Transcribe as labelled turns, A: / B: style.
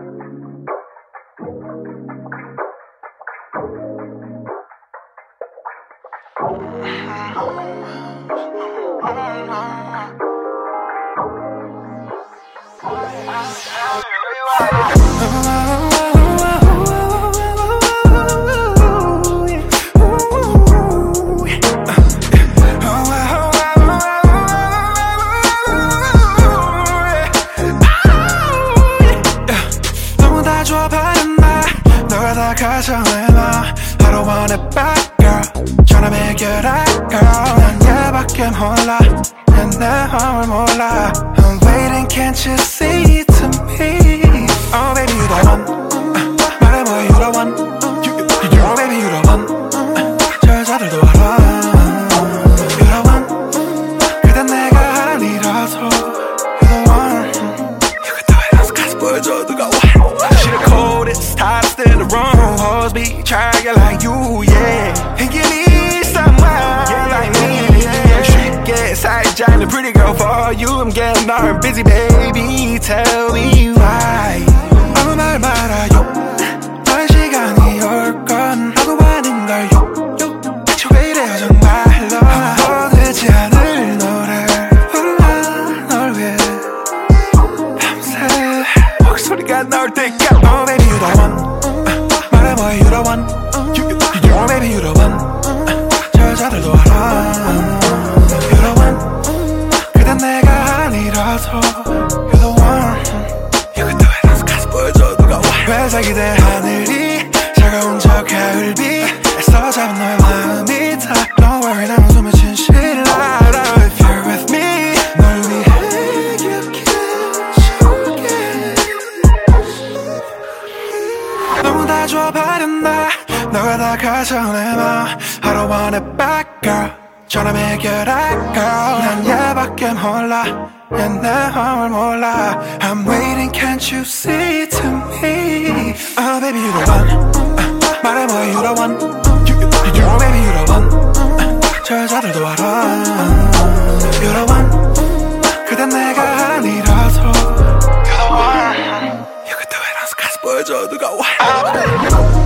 A: 너무 다 좋아하는 나 너가 다 가정해놔 I don't want it back girl 전화 매겨라 girl 난 얘밖에 몰라 내 마음을 몰라 I'm waiting can't you see it to me Oh baby you the one 말해봐 you the one Oh baby you the one 저 여자들도 알아 You the one 그댄 내가 아니라서 You the one You could do it else 가서 보여줘 누가 와 She the coldest, hottest in the room Hoes be trying get like you yeah And you need someone yeah, like me yeah 쉽게 살지 않는 pretty girl for you I'm getting darn busy baby Tell me why 아무 말 말아요 너의 시간이 올 건 나도 아닌걸요 대체 왜 이래요 정말로 아무도 되지 않을 노래 불러 널 위해 밤새 목소리가 나올 때까지 Oh baby you the one 말해봐 you the one Oh baby you the one 저 여자들도 알아 You the one 그댄 내가 아니라서 You the one You could do it else 가서 보여줘 누가 와 회색이 된 하늘이 차가운 저 가을비 애써 잡은 너의 마음이 다 Don't worry 난 웃으면 진실이라 If you're with me 널 위해 기억해줄게 너무 다 줘버린 나 너가 다 가져내놔 I don't want it back girl 전화 매겨라 girl 난 얘밖에 몰라 내 마음을 몰라 I'm waiting can't you see it to me Oh baby you the one 말해봐 you the one Oh baby you the one 저 여자들도 알아 You the one 그댄 내가 아니라서 You the one You could do it else 가서 보여줘 누가 와